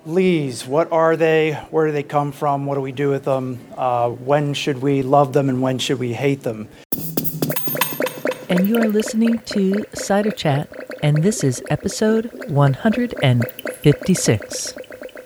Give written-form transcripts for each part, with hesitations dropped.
Lees, what are they? Where do they come from? What do we do with them? When should we love them and when should we hate them? And you are listening to Cider Chat, and this is episode 156.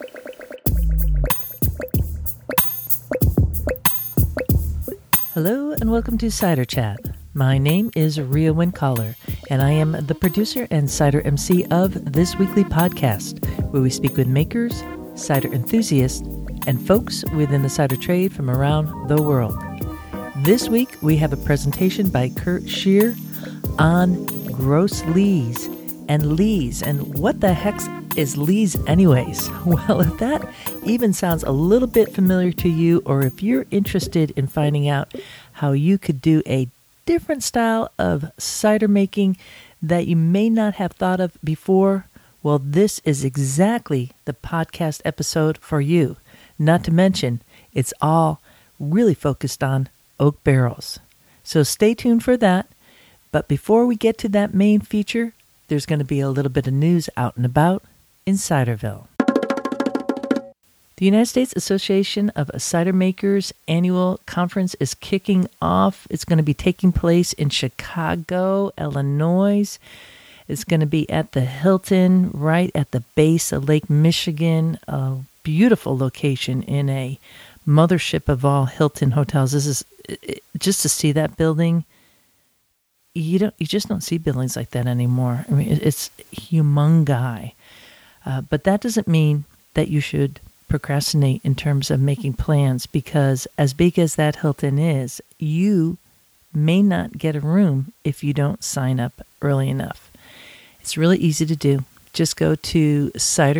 Hello and welcome to Cider Chat. My name is Rhea Wincaller, and I am the producer and cider MC of this weekly podcast, where we speak with makers, cider enthusiasts, and folks within the cider trade from around the world. This week, we have a presentation by Kurt Scheer on gross lees. And what the heck is lees anyways? Well, if that even sounds a little bit familiar to you, or if you're interested in finding out how you could do a different style of cider making that you may not have thought of before, well, this is exactly the podcast episode for you. Not to mention, it's all really focused on oak barrels. So stay tuned for that. But before we get to that main feature, there's going to be a little bit of news out and about in Ciderville. The United States Association of Cider Makers annual conference is kicking off. It's going to be taking place in Chicago, Illinois. It's going to be at the Hilton, right at the base of Lake Michigan. A beautiful location in a mothership of all Hilton hotels. This is just to see that building. You just don't see buildings like that anymore. I mean, it's humongi. But that doesn't mean that you should procrastinate in terms of making plans, because as big as that Hilton is, you may not get a room if you don't sign up early enough. It's really easy to do. Just go to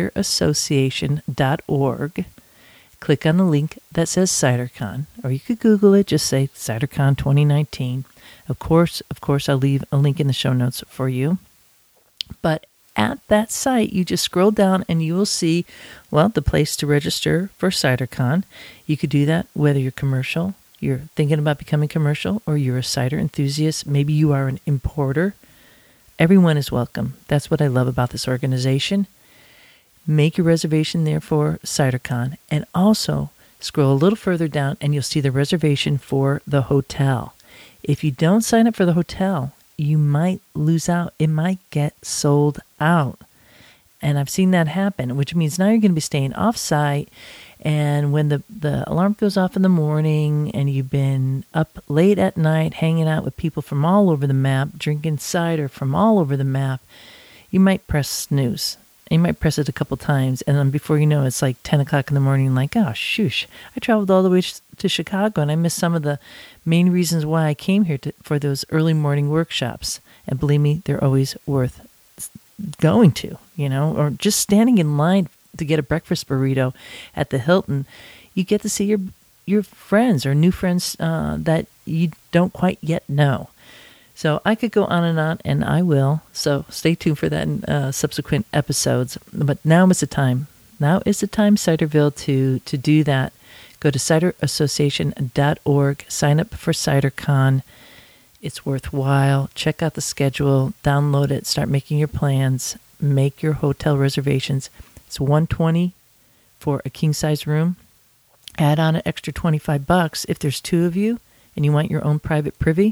ciderassociation.org, click on the link that says CiderCon, or you could Google it, just say CiderCon 2019. Of course, I'll leave a link in the show notes for you. But at that site, you just scroll down and you will see, well, the place to register for CiderCon. You could do that whether you're commercial, you're thinking about becoming commercial, or you're a cider enthusiast. Maybe you are an importer. Everyone is welcome. That's what I love about this organization. Make your reservation there for CiderCon, and also scroll a little further down and you'll see the reservation for the hotel. If you don't sign up for the hotel, you might lose out. It might get sold out. And I've seen that happen, which means now you're going to be staying off-site. And when the alarm goes off in the morning and you've been up late at night hanging out with people from all over the map, drinking cider from all over the map, you might press snooze. You might press it a couple times, and then before you know it's like 10 o'clock in the morning, like, oh, shoosh, I traveled all the way to Chicago, and I missed some of the main reasons why I came here for those early morning workshops. And believe me, they're always worth going to, or just standing in line to get a breakfast burrito at the Hilton. You get to see your friends or new friends that you don't quite yet know. So I could go on, and I will. So stay tuned for that in subsequent episodes. But now is the time. Now is the time, Ciderville, to do that. Go to ciderassociation.org. Sign up for CiderCon. It's worthwhile. Check out the schedule. Download it. Start making your plans. Make your hotel reservations. It's $120 for a king-size room. Add on an extra $25 if there's two of you and you want your own private privy.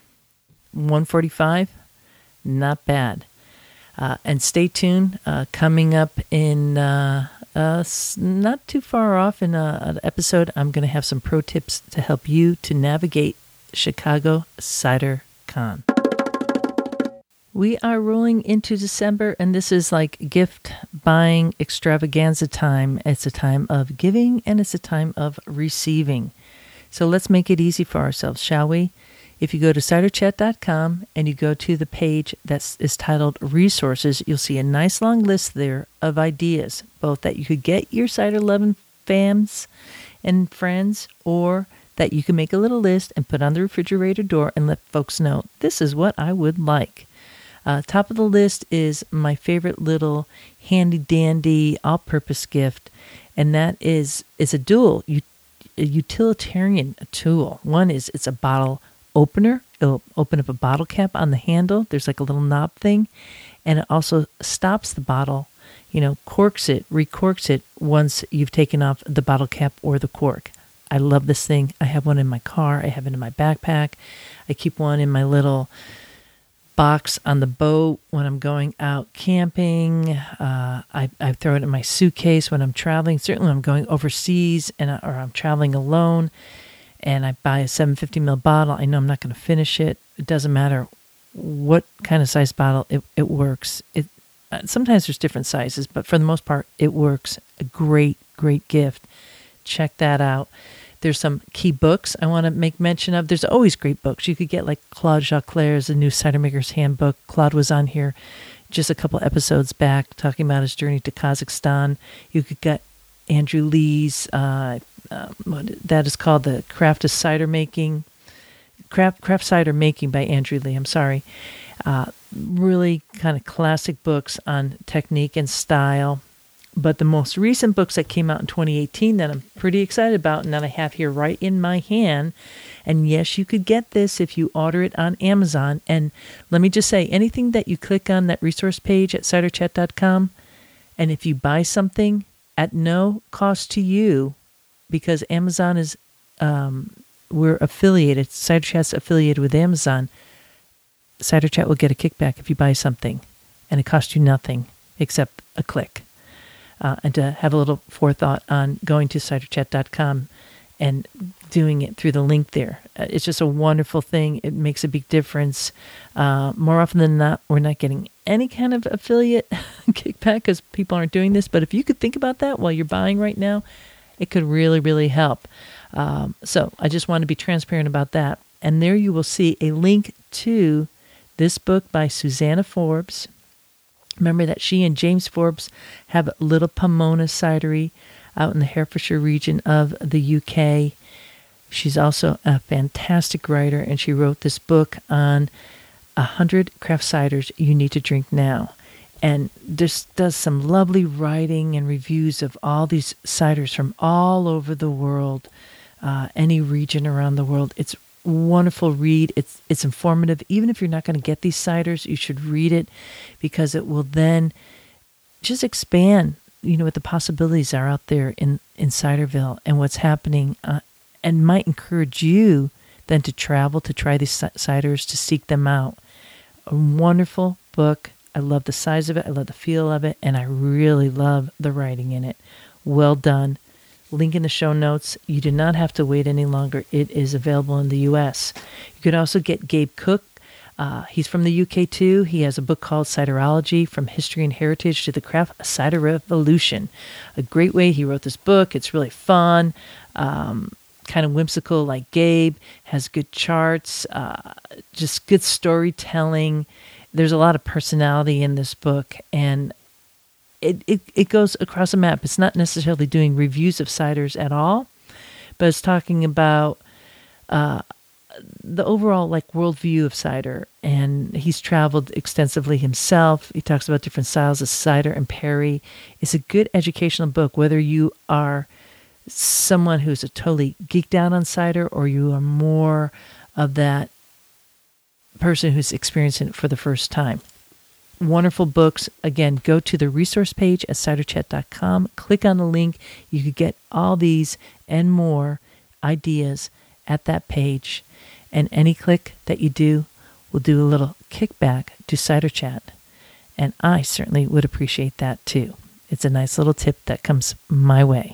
$145, not bad. And stay tuned. Coming up in not too far off in an episode, I'm going to have some pro tips to help you to navigate Chicago Cider Con. We are rolling into December, and this is like gift buying extravaganza time. It's a time of giving, and it's a time of receiving. So let's make it easy for ourselves, shall we? If you go to ciderchat.com and you go to the page that is titled Resources, you'll see a nice long list there of ideas, both that you could get your cider loving fams and friends, or that you can make a little list and put on the refrigerator door and let folks know, this is what I would like. Top of the list is my favorite little handy-dandy all-purpose gift, and that is a dual utilitarian tool. One is it's a bottle opener. It'll open up a bottle cap on the handle. There's like a little knob thing, and it also stops the bottle corks it, recorks it once you've taken off the bottle cap or the cork. I love this thing. I have one in my car. I have it in my backpack. I keep one in my little box on the boat when I'm going out camping. I throw it in my suitcase when I'm traveling. Certainly when I'm going overseas or I'm traveling alone and I buy a 750 ml bottle. I know I'm not going to finish it. It doesn't matter what kind of size bottle. It works. Sometimes there's different sizes, but for the most part, it works. A great, great gift. Check that out. There's some key books I want to make mention of. There's always great books. You could get like Claude Jacquelaire's The New Cider Maker's Handbook. Claude was on here just a couple episodes back talking about his journey to Kazakhstan. You could get Andrew Lee's, that is called The Craft of Cider Making. Craft Cider Making by Andrew Lee, I'm sorry. Really kind of classic books on technique and style. But the most recent books that came out in 2018 that I'm pretty excited about and that I have here right in my hand, and yes, you could get this if you order it on Amazon. And let me just say, anything that you click on that resource page at ciderchat.com, and if you buy something at no cost to you, because Amazon is, we're affiliated, Cider Chat's affiliated with Amazon, Cider Chat will get a kickback if you buy something, and it costs you nothing except a click. And to have a little forethought on going to ciderchat.com and doing it through the link there. It's just a wonderful thing. It makes a big difference. More often than not, we're not getting any kind of affiliate kickback because people aren't doing this. But if you could think about that while you're buying right now, it could really, really help. So I just want to be transparent about that. And there you will see a link to this book by Susanna Forbes. Remember that she and James Forbes have Little Pomona Cidery out in the Herefordshire region of the UK. She's also a fantastic writer, and she wrote this book on 100 craft ciders you need to drink now. And just does some lovely writing and reviews of all these ciders from all over the world, any region around the world. It's wonderful read. It's informative. Even if you're not going to get these ciders, you should read it because it will then just expand, what the possibilities are out there in Ciderville and what's happening, and might encourage you then to travel to try these ciders, to seek them out. A wonderful book. I love the size of it. I love the feel of it, and I really love the writing in it. Well done. Link in the show notes. You do not have to wait any longer. It is available in the U.S. You could also get Gabe Cook. He's from the UK too. He has a book called Ciderology, From History and Heritage to the Craft Cider Revolution. A great way he wrote this book. It's really fun, kind of whimsical like Gabe, has good charts, just good storytelling. There's a lot of personality in this book, and it goes across a map. It's not necessarily doing reviews of ciders at all, but it's talking about the overall worldview of cider. And he's traveled extensively himself. He talks about different styles of cider and perry. It's a good educational book, whether you are someone who's a totally geeked out on cider or you are more of that person who's experiencing it for the first time. Wonderful books. Again, go to the resource page at ciderchat.com. Click on the link. You could get all these and more ideas at that page. And any click that you do will do a little kickback to Cider Chat. And I certainly would appreciate that too. It's a nice little tip that comes my way.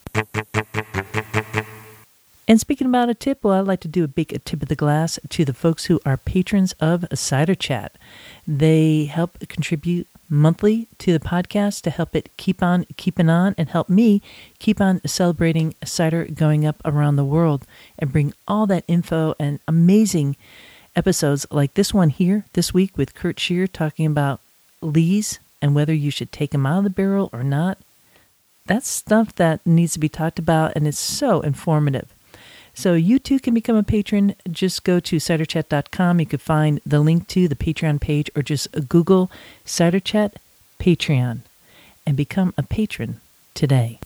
And speaking about a tip, well, I'd like to do a big tip of the glass to the folks who are patrons of Cider Chat. They help contribute monthly to the podcast to help it keep on keeping on and help me keep on celebrating cider going up around the world and bring all that info and amazing episodes like this one here this week with Kurt Scheer talking about lees and whether you should take them out of the barrel or not. That's stuff that needs to be talked about, and it's so informative. So you too can become a patron. Just go to ciderchat.com. You can find the link to the Patreon page, or just Google Cider Chat Patreon and become a patron today.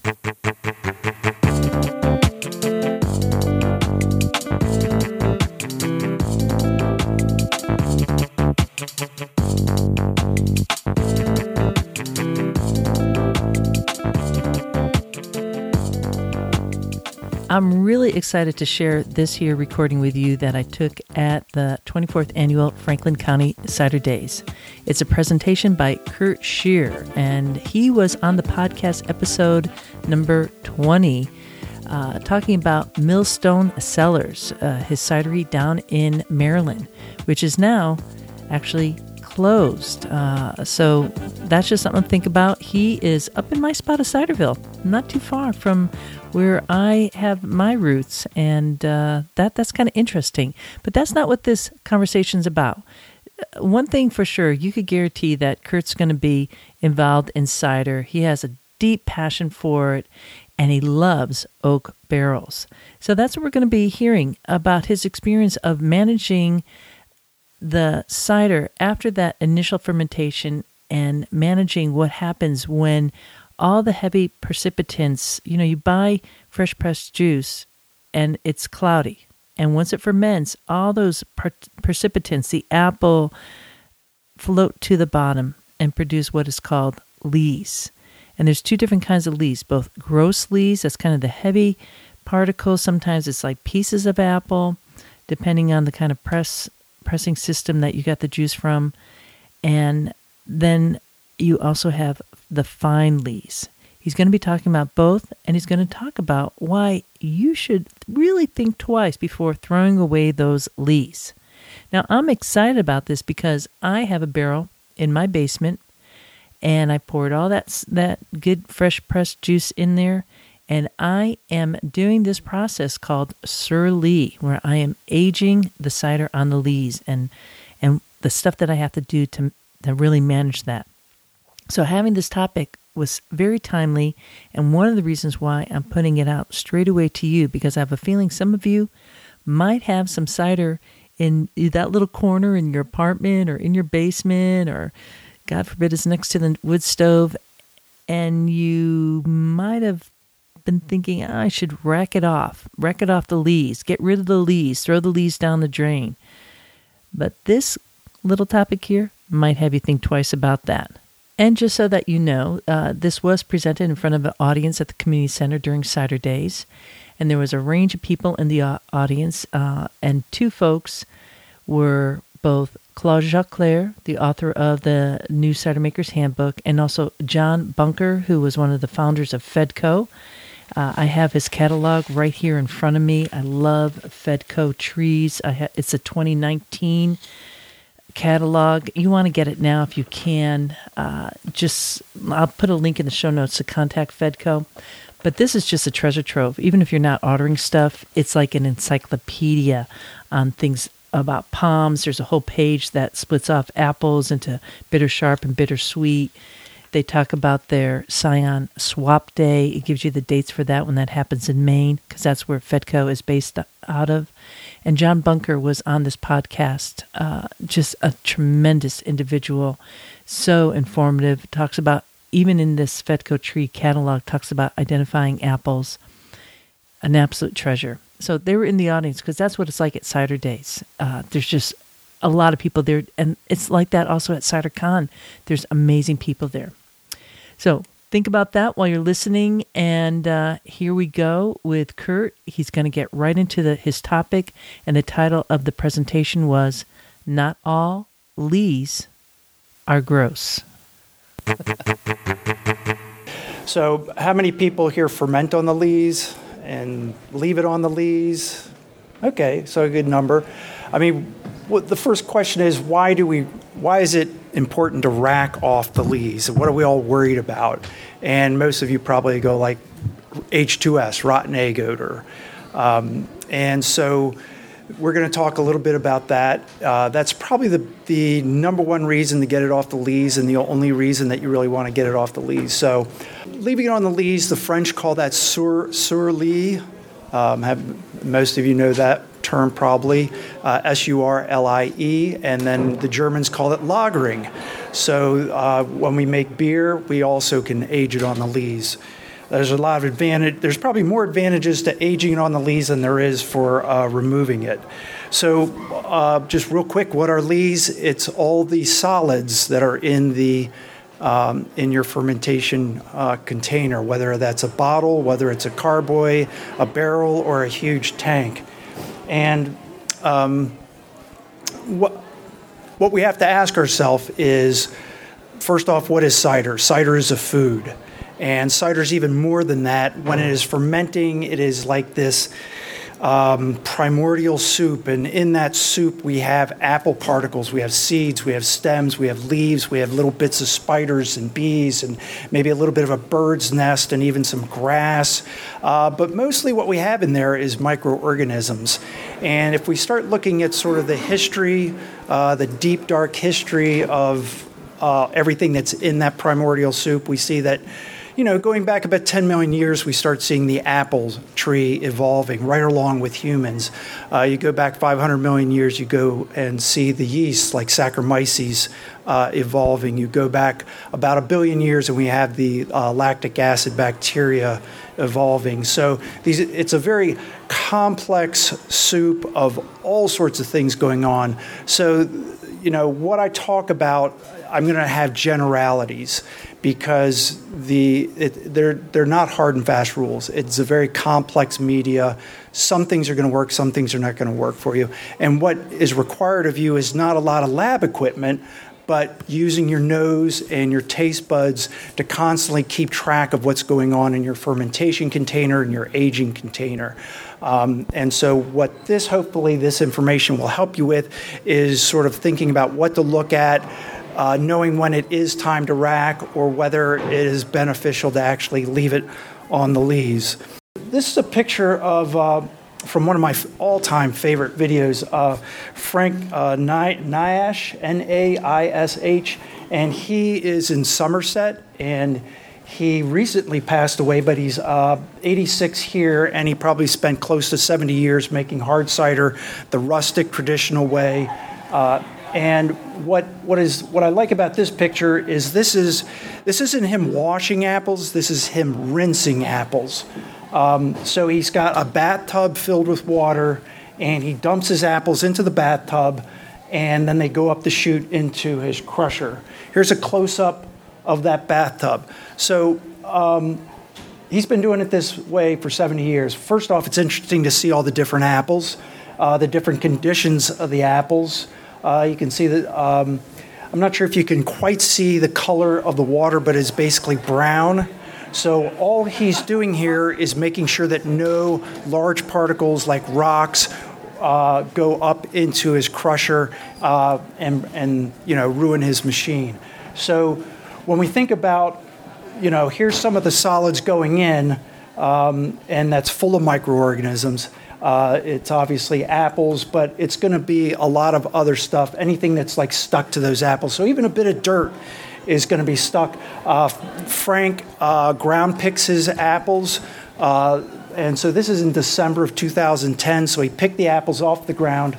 I'm really excited to share this here recording with you that I took at the 24th Annual Franklin County Cider Days. It's a presentation by Kurt Scheer, and he was on the podcast episode number 20, talking about Millstone Cellars, his cidery down in Maryland, which is now actually closed. So that's just something to think about. He is up in my spot of Ciderville, not too far from where I have my roots, and that's kind of interesting. But that's not what this conversation's about. One thing for sure, you could guarantee that Kurt's going to be involved in cider. He has a deep passion for it, and he loves oak barrels. So that's what we're going to be hearing about, his experience of managing the cider after that initial fermentation and managing what happens when all the heavy precipitants, you buy fresh pressed juice and it's cloudy. And once it ferments, all those precipitants, the apple, float to the bottom and produce what is called lees. And there's two different kinds of lees, both gross lees, that's kind of the heavy particles. Sometimes it's like pieces of apple, depending on the kind of pressing system that you got the juice from. And then you also have the fine lees. He's going to be talking about both, and he's going to talk about why you should really think twice before throwing away those lees. Now, I'm excited about this because I have a barrel in my basement, and I poured all that good fresh pressed juice in there, and I am doing this process called Sur Lee, where I am aging the cider on the lees and the stuff that I have to do to really manage that. So having this topic was very timely, and one of the reasons why I'm putting it out straight away to you, because I have a feeling some of you might have some cider in that little corner in your apartment or in your basement, or God forbid it's next to the wood stove, and you might have been thinking, I should rack it off the lees, get rid of the lees, throw the lees down the drain. But this little topic here might have you think twice about that. And just so that you know, this was presented in front of an audience at the community center during Cider Days, and there was a range of people in the audience, and two folks were both Claude Jacquelaire, the author of the New Cider Maker's Handbook, and also John Bunker, who was one of the founders of Fedco. I have his catalog right here in front of me. I love Fedco trees. It's a 2019 catalog. You want to get it now if you can. I'll put a link in the show notes to contact Fedco. But this is just a treasure trove. Even if you're not ordering stuff, it's like an encyclopedia on things about palms. There's a whole page that splits off apples into bitter sharp and bitter sweet. They talk about their Scion Swap Day. It gives you the dates for that when that happens in Maine, because that's where Fedco is based out of. And John Bunker was on this podcast, just a tremendous individual, so informative. Talks about, even in this Fedco tree catalog, talks about identifying apples, an absolute treasure. So they were in the audience because that's what it's like at Cider Days. There's just a lot of people there, and it's like that also at CiderCon. There's amazing people there. So think about that while you're listening, and here we go with Kurt. He's going to get right into his topic, and the title of the presentation was Not All Lees Are Gross. So how many people here ferment on the lees and leave it on the lees? Okay, so a good number. I mean, the first question is, why is it important to rack off the lees? What are we all worried about? And most of you probably go like H2S, rotten egg odor. And so we're going to talk a little bit about that. That's probably the number one reason to get it off the lees, and the only reason that you really want to get it off the lees. So leaving it on the lees, the French call that sur lie. Most of you know that term probably, Surlie, and then the Germans call it lagering. So when we make beer, we also can age it on the lees. There's a lot of advantage. There's probably more advantages to aging it on the lees than there is for removing it. So just real quick, what are lees? It's all the solids that are in the in your fermentation container, whether that's a bottle, whether it's a carboy, a barrel, or a huge tank. And what we have to ask ourselves is, first off, what is cider? Cider is a food. And cider is even more than that. When it is fermenting, it is like this primordial soup. And in that soup, we have apple particles, we have seeds, we have stems, we have leaves, we have little bits of spiders and bees, and maybe a little bit of a bird's nest and even some grass. But mostly what we have in there is microorganisms. And if we start looking at sort of the history, the deep, dark history of everything that's in that primordial soup, we see that, going back about 10 million years, we start seeing the apple tree evolving right along with humans. You go back 500 million years, you go and see the yeast like Saccharomyces evolving. You go back about 1 billion years and we have the lactic acid bacteria evolving. So it's a very complex soup of all sorts of things going on. So, what I talk about, I'm going to have generalities because they're not hard and fast rules. It's a very complex media. Some things are going to work, some things are not going to work for you. And what is required of you is not a lot of lab equipment, but using your nose and your taste buds to constantly keep track of what's going on in your fermentation container and your aging container. And so hopefully this information will help you with is sort of thinking about what to look at, knowing when it is time to rack or whether it is beneficial to actually leave it on the lees. This is a picture of from one of my all-time favorite videos, Frank Naish, Naish, and he is in Somerset, and he recently passed away, but he's 86 here, and he probably spent close to 70 years making hard cider the rustic, traditional way. And what I like about this picture is this isn't him washing apples, this is him rinsing apples. So he's got a bathtub filled with water, and he dumps his apples into the bathtub, and then they go up the chute into his crusher. Here's a close-up of that bathtub. So he's been doing it this way for 70 years. First off, it's interesting to see all the different apples, the different conditions of the apples. You can see that, I'm not sure if you can quite see the color of the water, but it's basically brown. So all he's doing here is making sure that no large particles like rocks go up into his crusher and ruin his machine. So when we think about, here's some of the solids going in, and that's full of microorganisms. It's obviously apples, but it's going to be a lot of other stuff, anything that's like stuck to those apples. So even a bit of dirt is going to be stuck. Frank ground picks his apples, and so this is in December of 2010, so he picked the apples off the ground,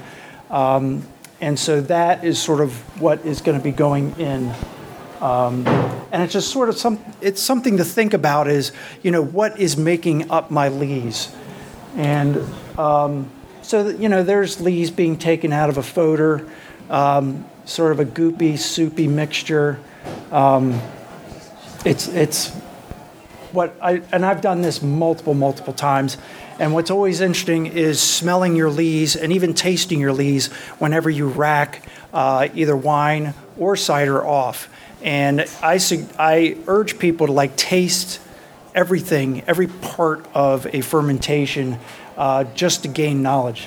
and so that is sort of what is going to be going in. And it's just sort of it's something to think about is, what is making up my lees? And there's lees being taken out of a foeder, sort of a goopy, soupy mixture. I've done this multiple times. And what's always interesting is smelling your lees and even tasting your lees whenever you rack either wine or cider off. And I urge people to taste everything, every part of a fermentation, just to gain knowledge.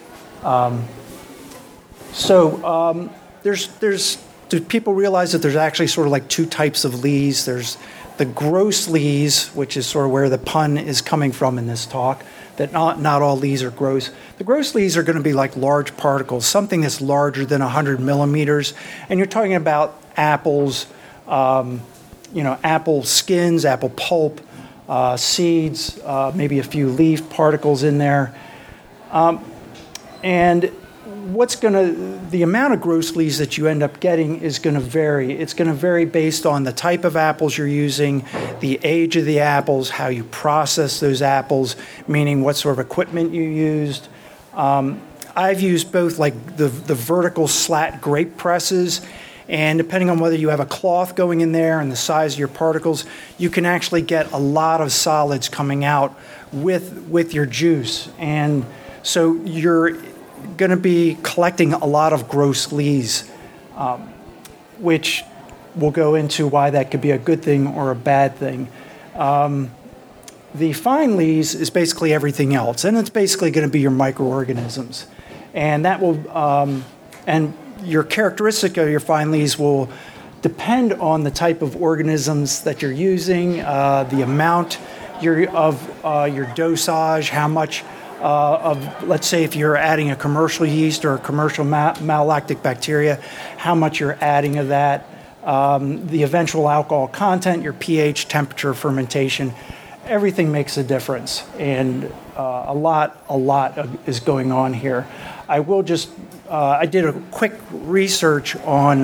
Do people realize that there's actually sort of two types of lees? There's the gross lees, which is sort of where the pun is coming from in this talk, that not all lees are gross. The gross lees are going to be like large particles, something that's larger than 100 millimeters. And you're talking about apples, apple skins, apple pulp, seeds, maybe a few leaf particles in there. And the amount of gross lees that you end up getting is going to vary. It's going to vary based on the type of apples you're using, the age of the apples, how you process those apples, meaning what sort of equipment you used. I've used both the vertical slat grape presses, And depending on whether you have a cloth going in there and the size of your particles, you can actually get a lot of solids coming out with your juice. And so you're going to be collecting a lot of gross lees, which we'll go into why that could be a good thing or a bad thing. The fine lees is basically everything else, and it's basically going to be your microorganisms. And that will, and your characteristic of your fine lees will depend on the type of organisms that you're using, the amount of your dosage, how much of, let's say if you're adding a commercial yeast or a commercial malolactic bacteria, how much you're adding of that, the eventual alcohol content, your pH, temperature, fermentation, everything makes a difference. And a lot is going on here. I will just, I did a quick research on,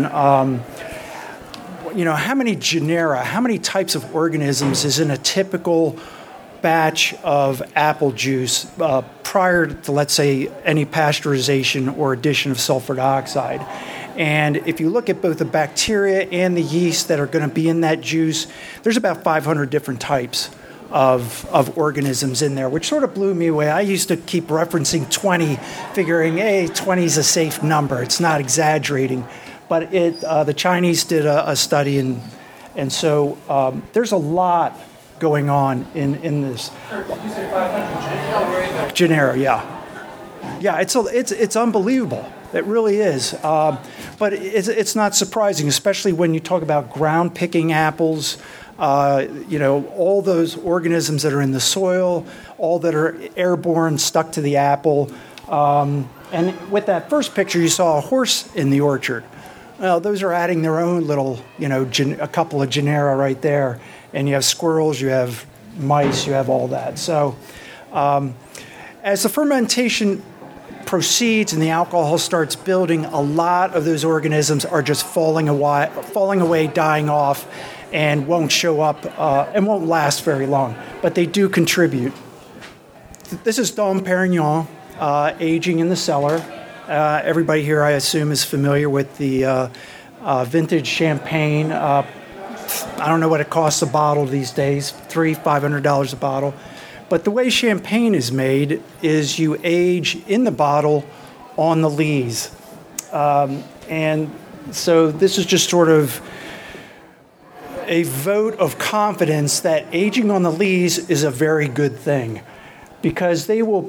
how many genera, how many types of organisms is in a typical batch of apple juice prior to, let's say, any pasteurization or addition of sulfur dioxide. And if you look at both the bacteria and the yeast that are going to be in that juice, there's about 500 different types of organisms in there, which sort of blew me away. I used to keep referencing 20, figuring, hey, 20 is a safe number. It's not exaggerating. But the Chinese did a study, and so there's a lot going on in this. Did you say 500 genera? Yeah, it's unbelievable. It really is. But it's not surprising, especially when you talk about ground picking apples. All those organisms that are in the soil, all that are airborne, stuck to the apple. And with that first picture, you saw a horse in the orchard. Well, those are adding their own little, a couple of genera right there. And you have squirrels, you have mice, you have all that. So as the fermentation proceeds and the alcohol starts building, a lot of those organisms are just falling away, dying off, and won't show up and won't last very long. But they do contribute. This is Dom Perignon aging in the cellar. Everybody here, I assume, is familiar with the vintage champagne. I don't know what it costs a bottle these days, $500 a bottle. But the way champagne is made is you age in the bottle on the lees. And so this is just sort of a vote of confidence that aging on the lees is a very good thing, because they'll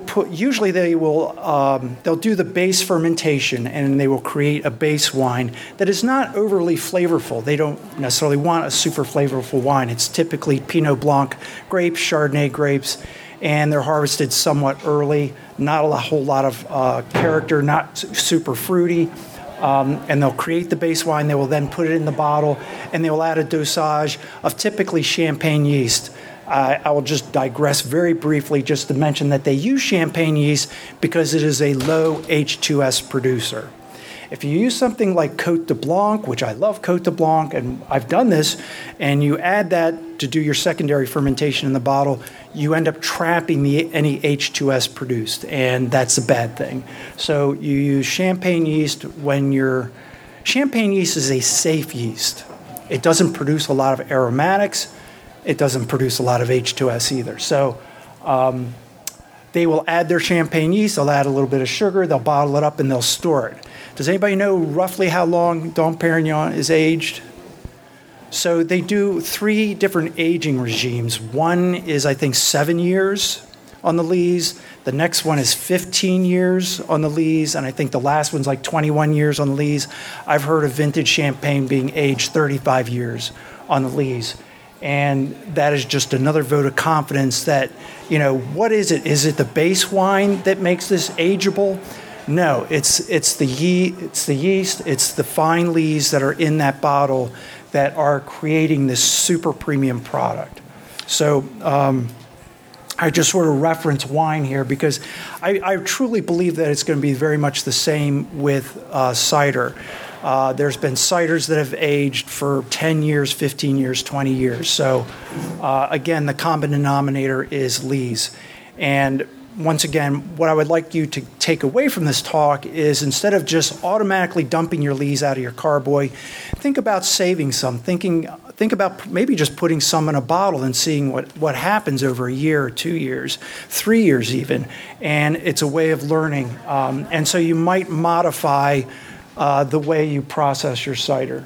do the base fermentation and they will create a base wine that is not overly flavorful. They don't necessarily want a super flavorful wine. It's typically Pinot Blanc grapes, Chardonnay grapes, and they're harvested somewhat early, not a whole lot of character, not super fruity. And they'll create the base wine. They will then put it in the bottle, and they will add a dosage of typically champagne yeast. I will just digress very briefly just to mention that they use champagne yeast because it is a low H2S producer. If you use something like Côte de Blanc, which I love Côte de Blanc, and I've done this, and you add that to do your secondary fermentation in the bottle, you end up trapping any H2S produced, and that's a bad thing. So you use champagne yeast champagne yeast is a safe yeast. It doesn't produce a lot of aromatics. It doesn't produce a lot of H2S either. So they will add their champagne yeast, they'll add a little bit of sugar, they'll bottle it up, and they'll store it. Does anybody know roughly how long Dom Perignon is aged? So they do 3 different aging regimes. One is, I think, 7 years on the lees. The next one is 15 years on the lees, and I think the last one's like 21 years on the lees. I've heard of vintage champagne being aged 35 years on the lees. And that is just another vote of confidence that, what is it? Is it the base wine that makes this ageable? No, it's the yeast, it's the fine lees that are in that bottle that are creating this super premium product. So I just sort of reference wine here because I truly believe that it's going to be very much the same with cider. There's been ciders that have aged for 10 years, 15 years, 20 years. So again, the common denominator is lees. And once again, what I would like you to take away from this talk is instead of just automatically dumping your lees out of your carboy, think about saving some. Think about maybe just putting some in a bottle and seeing what happens over a year or 2 years, 3 years even. And it's a way of learning. And so you might modify the way you process your cider.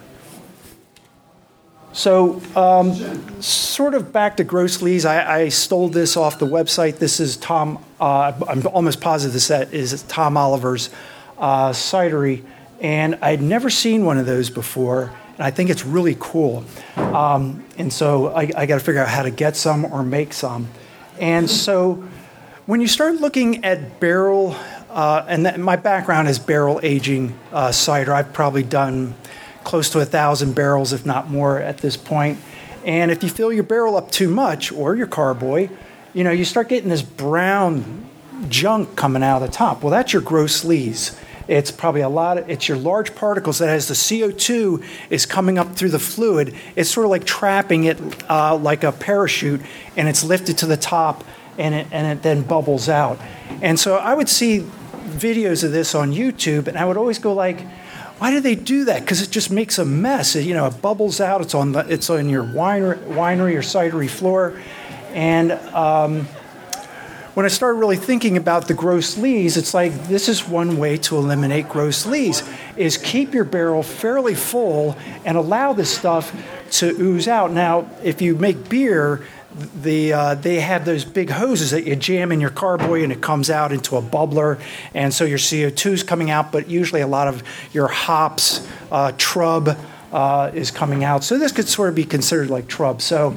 So, sort of back to gross lees, I stole this off the website. This is Tom, I'm almost positive this is Tom Oliver's cidery, and I'd never seen one of those before, and I think it's really cool. And so I got to figure out how to get some or make some. And so when you start looking at barrel, my background is barrel aging cider. I've probably done close to 1,000 barrels, if not more, at this point. And if you fill your barrel up too much, or your carboy, you start getting this brown junk coming out of the top. Well, that's your gross lees. It's probably it's your large particles that as the CO2 is coming up through the fluid, it's sort of like trapping it like a parachute, and it's lifted to the top, and it then bubbles out. And so I would see videos of this on YouTube, and I would always go like, why do they do that? Because it just makes a mess. It bubbles out. It's on your winery or cidery floor. And when I started really thinking about the gross lees, it's like this is one way to eliminate gross lees, is keep your barrel fairly full and allow this stuff to ooze out. Now, if you make beer, they have those big hoses that you jam in your carboy and it comes out into a bubbler, and so your CO2 is coming out, but usually a lot of your hops, trub is coming out. So this could sort of be considered like trub. So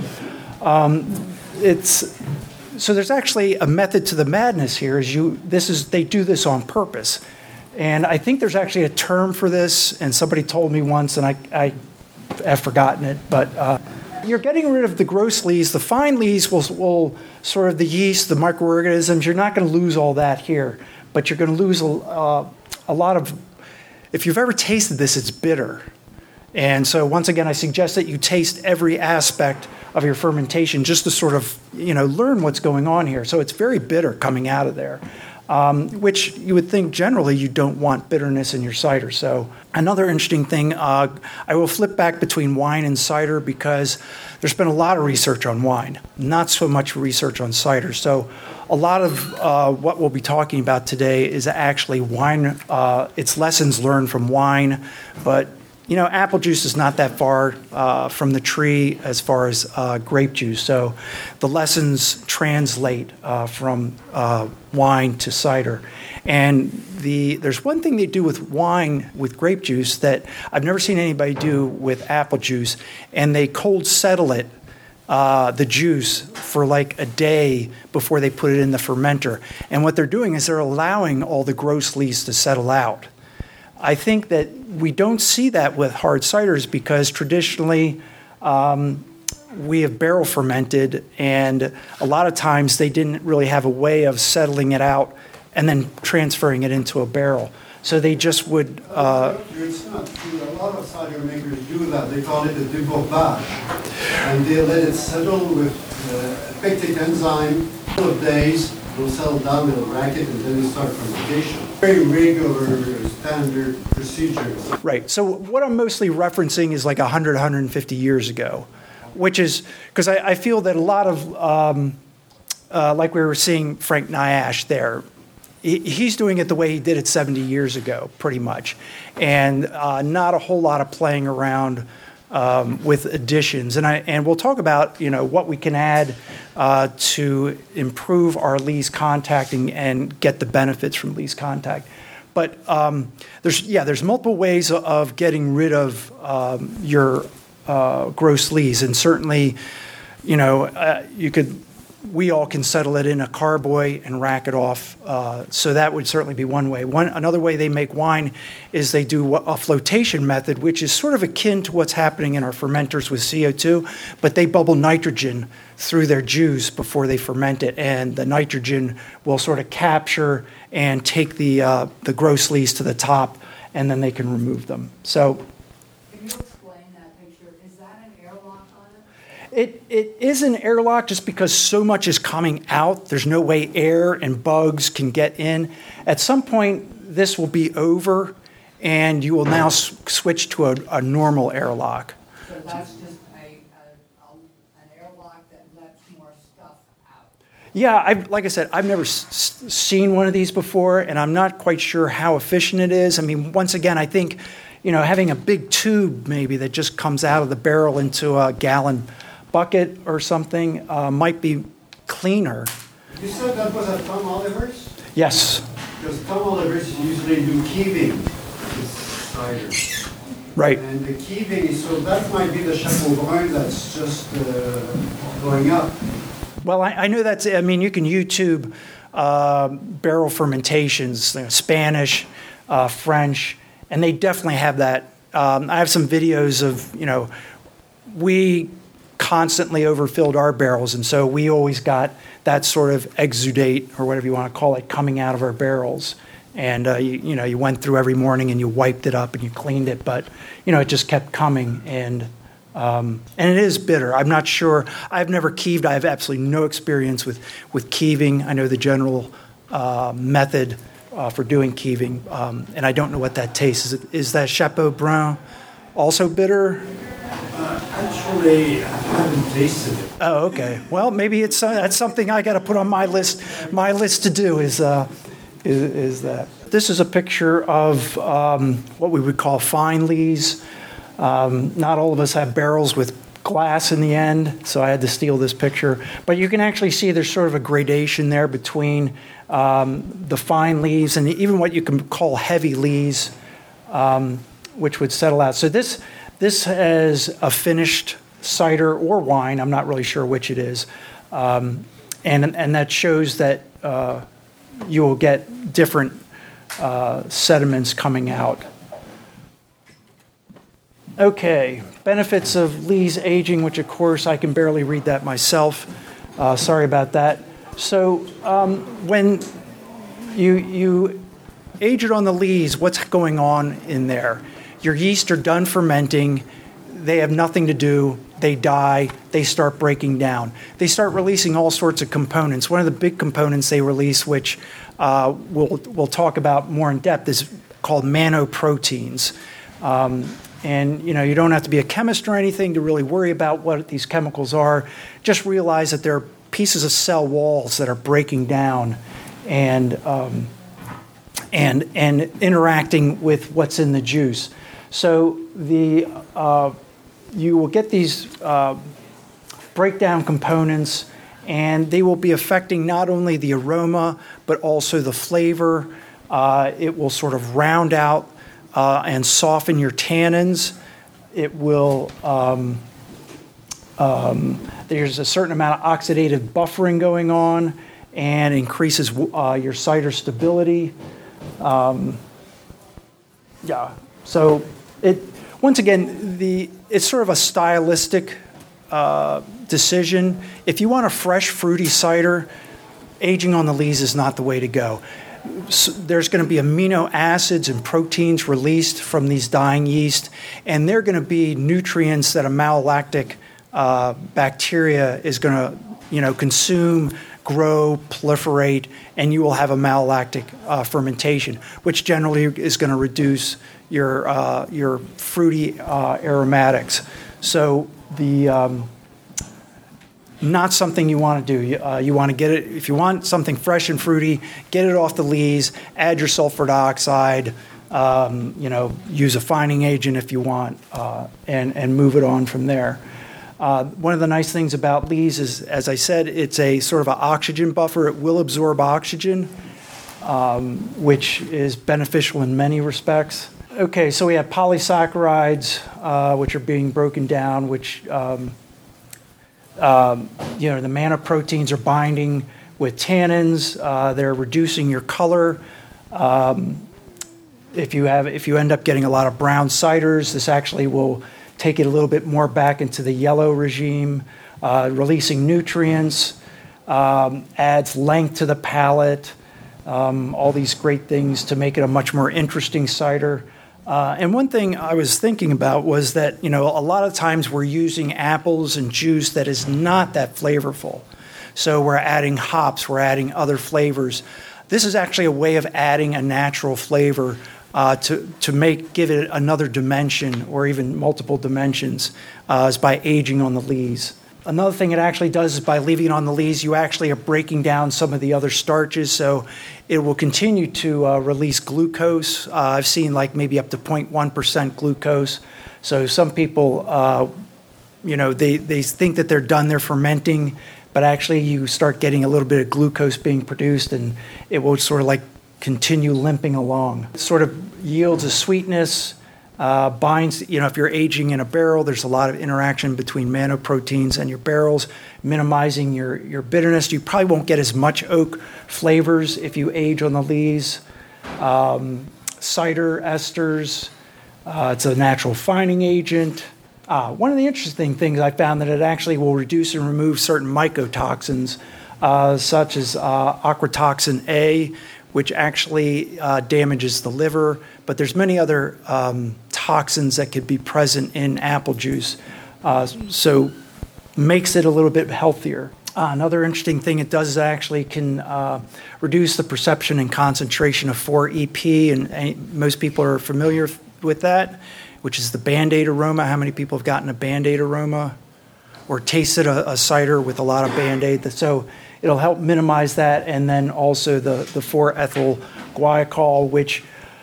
there's actually a method to the madness here. They do this on purpose, and I think there's actually a term for this, and somebody told me once, and I have forgotten it, but. You're getting rid of the gross lees. The fine lees will sort of the yeast, the microorganisms. You're not going to lose all that here, but you're going to lose a lot of. If you've ever tasted this, it's bitter, and so once again, I suggest that you taste every aspect of your fermentation just to sort of learn what's going on here. So it's very bitter coming out of there. Which you would think generally you don't want bitterness in your cider. So another interesting thing, I will flip back between wine and cider because there's been a lot of research on wine, not so much research on cider. So a lot of what we'll be talking about today is actually wine, it's lessons learned from wine, but apple juice is not that far from the tree as far as grape juice. So the lessons translate from wine to cider. And there's one thing they do with wine, with grape juice, that I've never seen anybody do with apple juice, and they cold settle it, the juice, for like a day before they put it in the fermenter. And what they're doing is they're allowing all the gross lees to settle out. I think that we don't see that with hard ciders because traditionally we have barrel fermented, and a lot of times they didn't really have a way of settling it out and then transferring it into a barrel. So they just would... It's not true. A lot of cider makers do that. They call it a débobage. And they let it settle with pectic enzyme. A couple of days, it'll settle down, they'll rack it, and then they start fermentation. Very regular, standard procedures. Right. So what I'm mostly referencing is like 100, 150 years ago, which is... Because I feel that a lot of... like we were seeing Frank Nyash there, he's doing it the way he did it 70 years ago, pretty much, and not a whole lot of playing around with additions. And we'll talk about what we can add to improve our lees contacting and get the benefits from lees contact. But there's multiple ways of getting rid of your gross lees, and certainly, we all can settle it in a carboy and rack it off. So that would certainly be one way. Another way they make wine is they do a flotation method, which is sort of akin to what's happening in our fermenters with CO2, but they bubble nitrogen through their juice before they ferment it, and the nitrogen will sort of capture and take the gross lees to the top, and then they can remove them. So. Can you explain that picture? Is that an airlock on It is an airlock just because so much is coming out. There's no way air and bugs can get in. At some point, this will be over, and you will now switch to a normal airlock. So that's just an airlock that lets more stuff out. Yeah, like I said, I've never seen one of these before, and I'm not quite sure how efficient it is. I mean, once again, I think, having a big tube maybe that just comes out of the barrel into a gallon bucket or something might be cleaner. You said that was at Tom Oliver's? Yes. Because Tom Oliver's usually do keeving with cider. Right. And the keeving, so that might be the Chapeau Brun that's just going up. Well, I know that's, you can YouTube barrel fermentations, Spanish, French, and they definitely have that. I have some videos of, we constantly overfilled our barrels, and so we always got that sort of exudate, or whatever you want to call it, coming out of our barrels. And, you went through every morning and you wiped it up and you cleaned it, but, it just kept coming. And it is bitter. I'm not sure. I've never keeved. I have absolutely no experience with keeving. I know the general method for doing keeving, and I don't know what that tastes. Is that Chapeau Brun also bitter? Actually, I haven't tasted it. Oh, okay. Well, maybe that's something I got to put on my list. My list to do is that. This is a picture of what we would call fine lees. Not all of us have barrels with glass in the end, so I had to steal this picture. But you can actually see there's sort of a gradation there between the fine lees and even what you can call heavy lees, which would settle out. So this has a finished cider or wine. I'm not really sure which it is. And that shows that you will get different sediments coming out. Okay, benefits of lees aging, which of course I can barely read that myself. Sorry about that. So when you age it on the lees, what's going on in there? Your yeast are done fermenting. They have nothing to do. They die. They start breaking down. They start releasing all sorts of components. One of the big components they release, which we'll talk about more in depth, is called manoproteins. And you don't have to be a chemist or anything to really worry about what these chemicals are. Just realize that they're pieces of cell walls that are breaking down and interacting with what's in the juice. So you will get these breakdown components, and they will be affecting not only the aroma but also the flavor. It will sort of round out and soften your tannins. It will. There's a certain amount of oxidative buffering going on, and increases your cider stability. So once again, it's sort of a stylistic decision. If you want a fresh, fruity cider, aging on the lees is not the way to go. So there's going to be amino acids and proteins released from these dying yeast, and they're going to be nutrients that a malolactic bacteria is going to, consume, grow, proliferate, and you will have a malolactic fermentation, which generally is going to reduce your fruity aromatics. So not something you want to do. You want to get it, if you want something fresh and fruity, get it off the lees, add your sulfur dioxide, use a fining agent if you want, and move it on from there. One of the nice things about lees is, as I said, it's a sort of an oxygen buffer. It will absorb oxygen, which is beneficial in many respects. Okay, so we have polysaccharides, which are being broken down, which the manoproteins are binding with tannins. They're reducing your color. If you end up getting a lot of brown ciders, this actually will take it a little bit more back into the yellow regime, releasing nutrients, adds length to the palate, all these great things to make it a much more interesting cider. And one thing I was thinking about was that, a lot of times we're using apples and juice that is not that flavorful. So we're adding hops, we're adding other flavors. This is actually a way of adding a natural flavor to give it another dimension or even multiple dimensions is by aging on the lees. Another thing it actually does is by leaving it on the lees, you actually are breaking down some of the other starches, so it will continue to release glucose. I've seen like maybe up to 0.1% glucose. So some people, they think that they're done, they're fermenting, but actually you start getting a little bit of glucose being produced, and it will sort of like continue limping along. It sort of yields a sweetness. Binds, if you're aging in a barrel, there's a lot of interaction between manoproteins and your barrels, minimizing your bitterness. You probably won't get as much oak flavors if you age on the lees. Cider esters, it's a natural fining agent. One of the interesting things I found that it actually will reduce and remove certain mycotoxins, such as ochratoxin A, which actually damages the liver, but there's many other toxins that could be present in apple juice, so makes it a little bit healthier. Another interesting thing it does is actually can reduce the perception and concentration of 4-EP, and most people are familiar with that, which is the Band-Aid aroma. How many people have gotten a Band-Aid aroma or tasted a cider with a lot of Band-Aid? So it'll help minimize that, and then also the 4-ethyl guaiacol, which,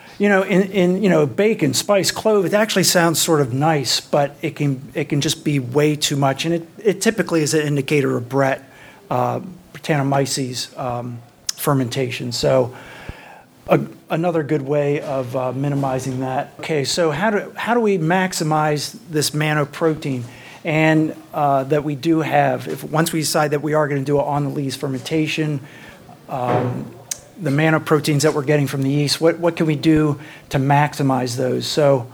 in bacon, spice, clove, it actually sounds sort of nice, but it can just be way too much, and it typically is an indicator of Brett, Brettanomyces fermentation. So another good way of minimizing that. Okay, so how do we maximize this manoprotein? And that we do have, once we decide that we are going to do it on the lees fermentation, the manoproteins that we're getting from the yeast, what can we do to maximize those? So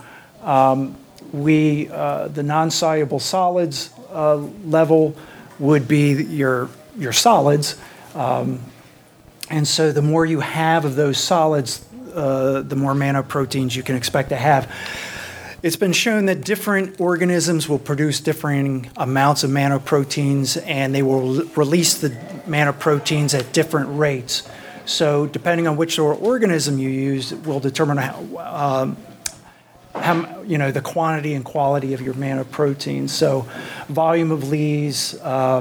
the non-soluble solids level would be your solids. And so the more you have of those solids, the more manoproteins you can expect to have. It's been shown that different organisms will produce differing amounts of manoproteins, and they will release the manoproteins at different rates. So depending on which organism you use will determine how the quantity and quality of your manoproteins. So volume of lees.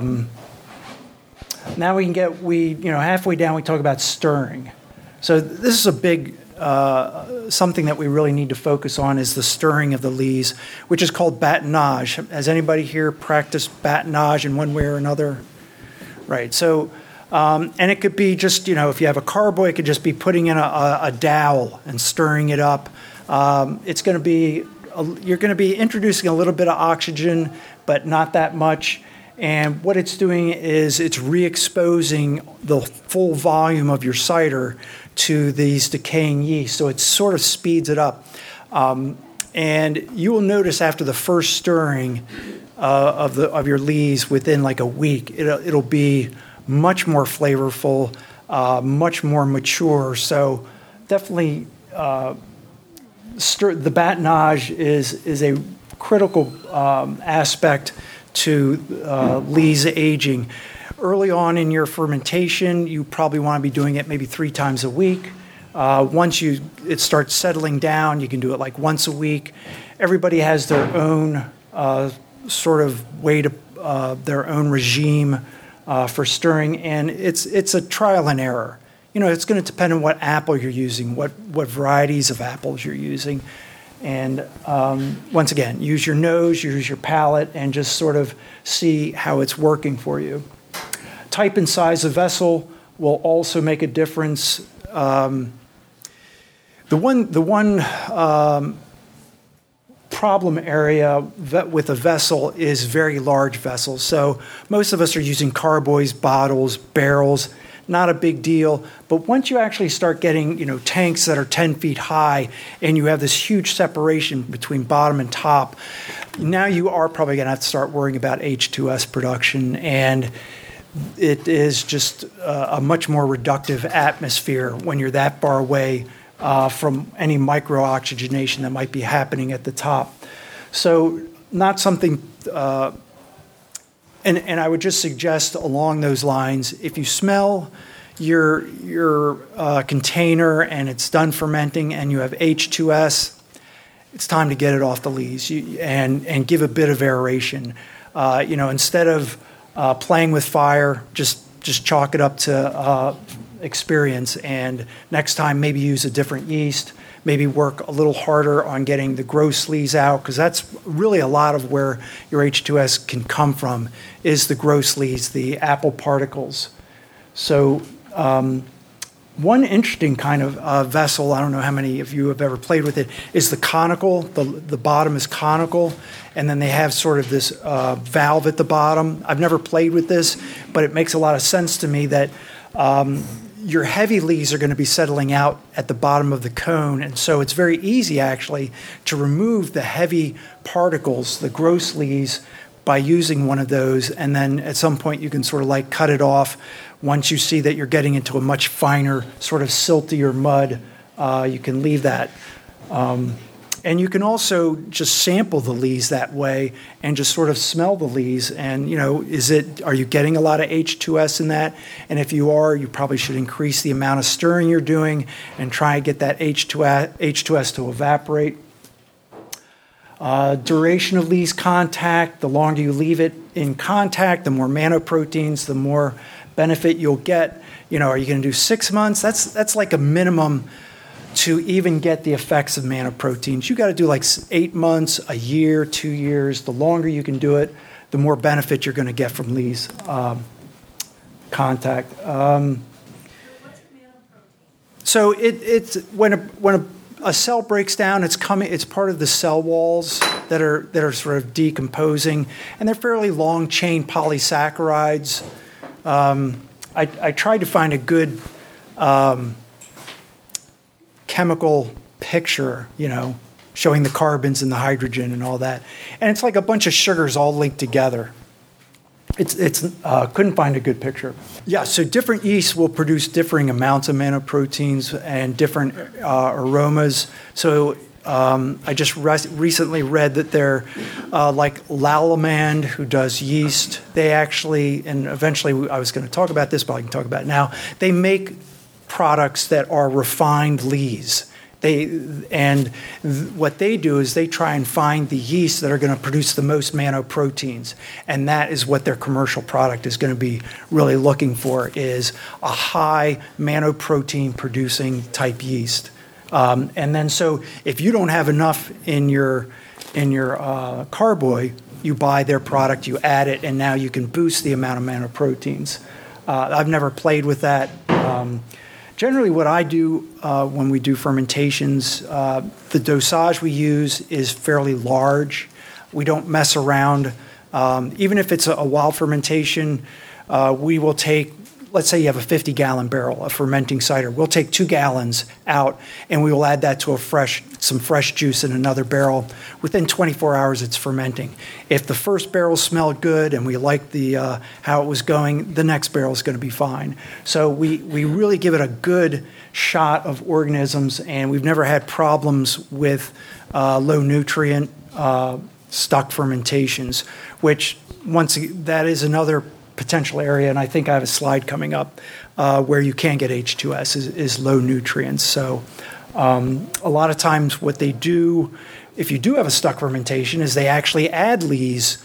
Now halfway down we talk about stirring. So this is a big something that we really need to focus on is the stirring of the lees, which is called batonnage. Has anybody here practiced batonnage in one way or another? Right. So, and it could be just, if you have a carboy, it could just be putting in a dowel and stirring it up. It's going to be, you're going to be introducing a little bit of oxygen, but not that much. And what it's doing is it's re-exposing the full volume of your cider to these decaying yeast. So it sort of speeds it up. And you will notice after the first stirring of your lees within like a week, it'll be much more flavorful, much more mature. So definitely the batonnage is a critical aspect to lees aging. Early on in your fermentation, you probably want to be doing it maybe 3 times a week. Once it starts settling down, you can do it like once a week. Everybody has their own sort of way to their own regime for stirring, and it's a trial and error. It's going to depend on what apple you're using, what varieties of apples you're using. And once again, use your nose, use your palate, and just sort of see how it's working for you. Type and size of vessel will also make a difference. The one problem area with a vessel is very large vessels. So most of us are using carboys, bottles, barrels. Not a big deal. But once you actually start getting, tanks that are 10 feet high and you have this huge separation between bottom and top, now you are probably going to have to start worrying about H2S production. And it is just a much more reductive atmosphere when you're that far away from any micro-oxygenation that might be happening at the top. So not something, and I would just suggest along those lines, if you smell your container and it's done fermenting and you have H2S, it's time to get it off the lees and give a bit of aeration. Instead of playing with fire, just chalk it up to experience, and next time maybe use a different yeast, maybe work a little harder on getting the gross lees out, because that's really a lot of where your H2S can come from, is the gross lees, the apple particles. So one interesting kind of vessel, I don't know how many of you have ever played with it, is the conical. The bottom is conical, and then they have sort of this valve at the bottom. I've never played with this, but it makes a lot of sense to me that your heavy lees are going to be settling out at the bottom of the cone, and so it's very easy actually to remove the heavy particles, the gross lees, by using one of those, and then at some point you can sort of like cut it off once you see that you're getting into a much finer sort of siltier mud. You can leave that. And you can also just sample the lees that way and just sort of smell the lees. And, are you getting a lot of H2S in that? And if you are, you probably should increase the amount of stirring you're doing and try and get that H2S to evaporate. Duration of lees contact, the longer you leave it in contact, the more manoproteins, the more benefit you'll get. Are you going to do 6 months? That's like a minimum to even get the effects of manoproteins. You got to do like 8 months, a year, 2 years. The longer you can do it, the more benefit you're going to get from lees contact. So it's when a cell breaks down, it's part of the cell walls that are sort of decomposing, and they're fairly long chain polysaccharides. I tried to find a good chemical picture, showing the carbons and the hydrogen and all that, and it's like a bunch of sugars all linked together. It's couldn't find a good picture. Yeah, so different yeasts will produce differing amounts of manoproteins and different aromas. So I just recently read that they're like Lallemand, who does yeast. They actually, and eventually I was going to talk about this, but I can talk about it now. They make products that are refined lees. What they do is they try and find the yeasts that are going to produce the most manoproteins, and that is what their commercial product is going to be really looking for, is a high manoprotein producing type yeast. And then so if you don't have enough in your carboy, you buy their product, you add it, and now you can boost the amount of manoproteins. I've never played with that. Generally, what I do when we do fermentations, the dosage we use is fairly large. We don't mess around. Even if it's a wild fermentation, we will take, let's say you have a 50-gallon barrel of fermenting cider. We'll take 2 gallons out, and we will add that to some fresh juice in another barrel. Within 24 hours, it's fermenting. If the first barrel smelled good and we liked how it was going, the next barrel is going to be fine. So we really give it a good shot of organisms, and we've never had problems with low nutrient stuck fermentations, which that is another potential area, and I think I have a slide coming up where you can get H2S is low nutrients. So a lot of times what they do, if you do have a stuck fermentation, is they actually add lees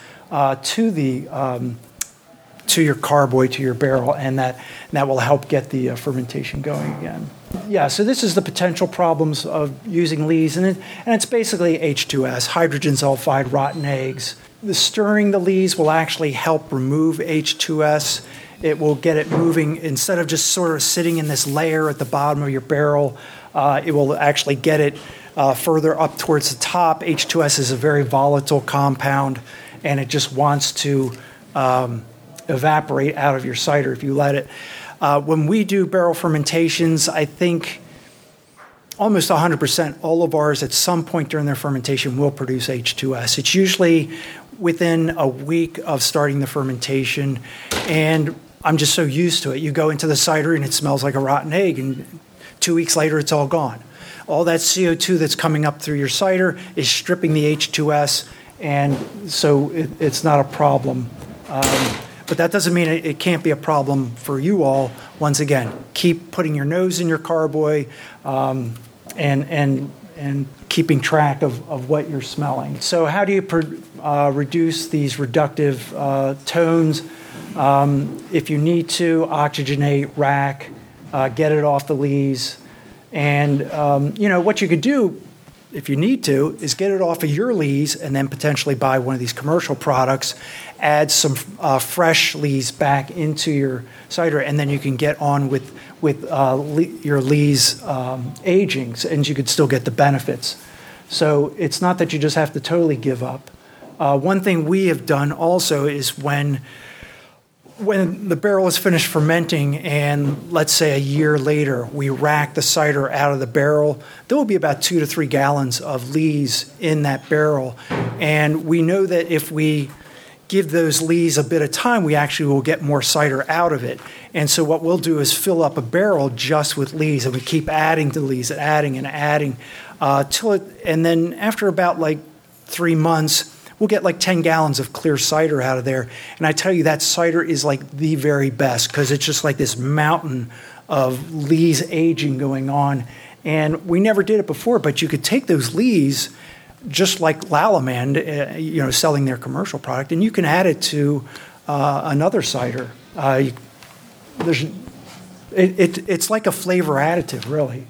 to your carboy, to your barrel, and that will help get the fermentation going again. Yeah, so this is the potential problems of using lees, and it's basically H2S, hydrogen sulfide, rotten eggs. The stirring the lees will actually help remove H2S. It will get it moving. Instead of just sort of sitting in this layer at the bottom of your barrel, it will actually get it further up towards the top. H2S is a very volatile compound, and it just wants to evaporate out of your cider if you let it. When we do barrel fermentations, I think almost 100%, all of ours at some point during their fermentation will produce H2S. It's usually within a week of starting the fermentation, and I'm just so used to it. You go into the cider and it smells like a rotten egg, and 2 weeks later, it's all gone. All that CO2 that's coming up through your cider is stripping the H2S, and so it's not a problem. But that doesn't mean it can't be a problem for you all. Once again, keep putting your nose in your carboy and keeping track of what you're smelling. So how do you reduce these reductive tones? If you need to, oxygenate, rack, get it off the lees. And, what you could do, if you need to, is get it off of your lees and then potentially buy one of these commercial products, add some fresh lees back into your cider, and then you can get on with your lees aging, and you could still get the benefits. So it's not that you just have to totally give up. One thing we have done also is when the barrel is finished fermenting and let's say a year later we rack the cider out of the barrel, there will be about 2 to 3 gallons of lees in that barrel. And we know that if we give those lees a bit of time, we actually will get more cider out of it. And so what we'll do is fill up a barrel just with lees, and we keep adding to lees and adding and then after about like 3 months, we'll get like 10 gallons of clear cider out of there. And I tell you, that cider is like the very best because it's just like this mountain of lees aging going on. And we never did it before, but you could take those lees, just like Lallemand, selling their commercial product, and you can add it to another cider. It's like a flavor additive, really.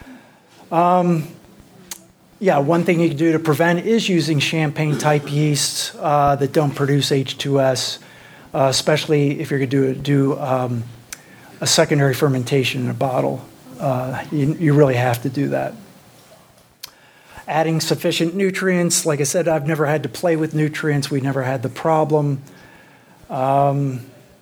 One thing you can do to prevent is using champagne-type yeasts that don't produce H2S, especially if you're going to do a secondary fermentation in a bottle. You really have to do that. Adding sufficient nutrients. Like I said, I've never had to play with nutrients. We never had the problem. And